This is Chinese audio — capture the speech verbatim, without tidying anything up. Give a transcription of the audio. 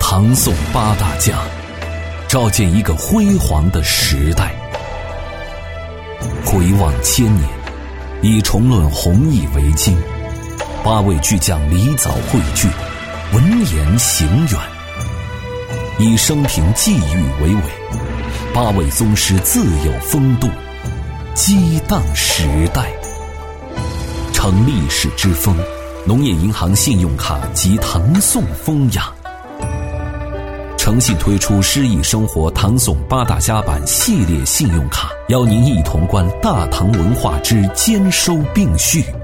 唐宋八大家，照见一个辉煌的时代。回望千年，以重论弘毅为经，八位巨匠离藻汇聚，文言行远；以生平际遇为纬，八位宗师自有风度，激荡时代。乘历史之风，农业银行信用卡及唐宋风雅，诚信推出诗意生活唐宋八大家版系列信用卡，邀您一同观大唐文化之兼收并蓄。